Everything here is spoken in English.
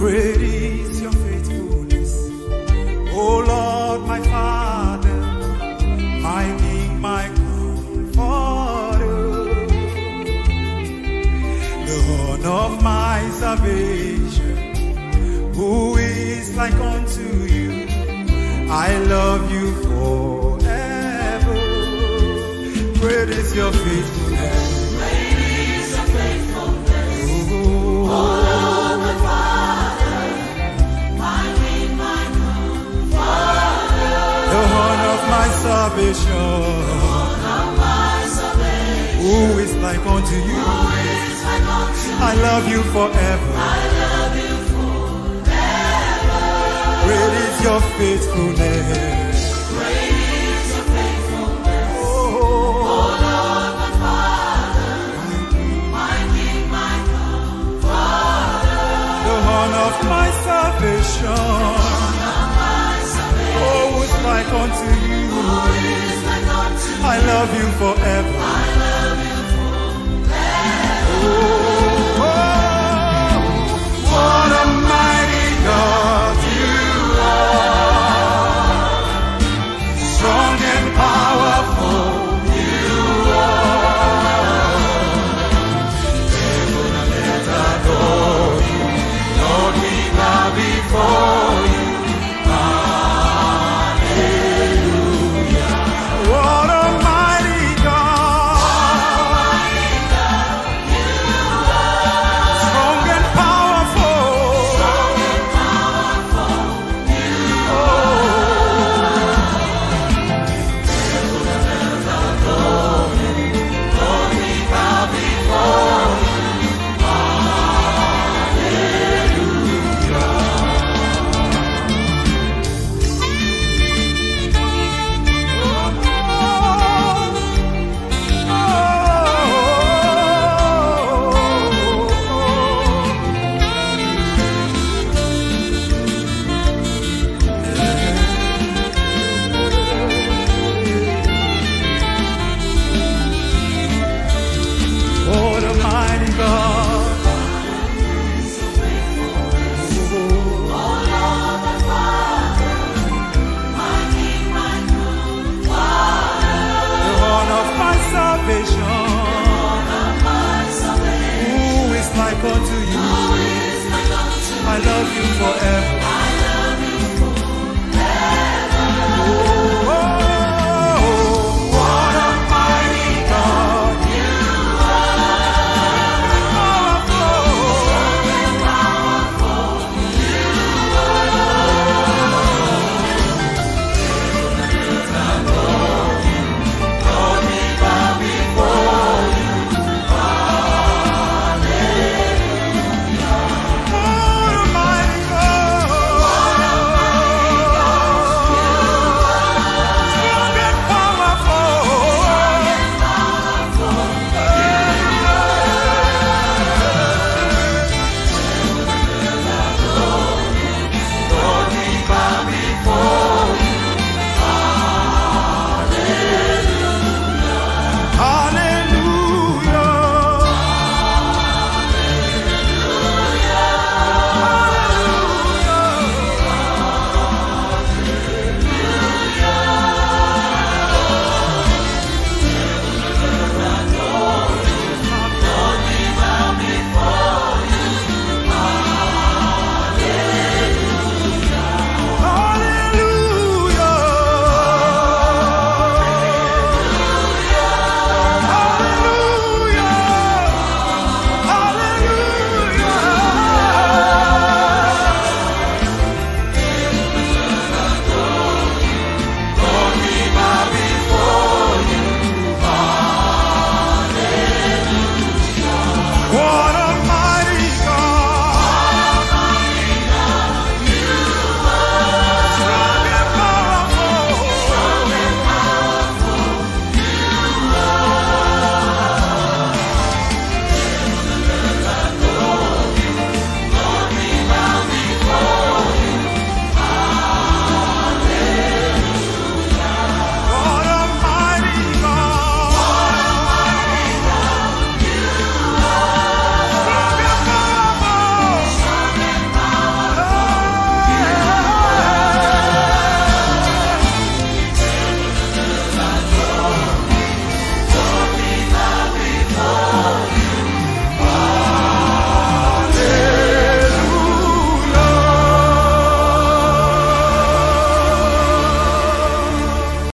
Great is your faithfulness, O Lord, my Father, my King, my Comforter, the horn of my salvation. Who is like unto you? I love you forever. Great is your faithfulness. Great is your faithfulness, O Lord, my Father, my King, my Comforter, The horn of my salvation. Lord of my salvation. Who is like unto you? Who is like unto you? I love you forever. I love you forever. Great is your faithfulness. Great is your faithfulness, Oh, O Lord, my Father, my King, my Comforter, the horn of my salvation. Lord of my salvation. Oh, who is like unto you? Who is like unto you? I love you forever. I love you forever. Oh, what a mighty God you are. Strong and powerful you are. Heaven and earth adore you. Lord, we bow before you. Hallelujah. What a mighty God. Strong and powerful. What a mighty God. The horn of my salvation. Who is like unto you? I love you forever.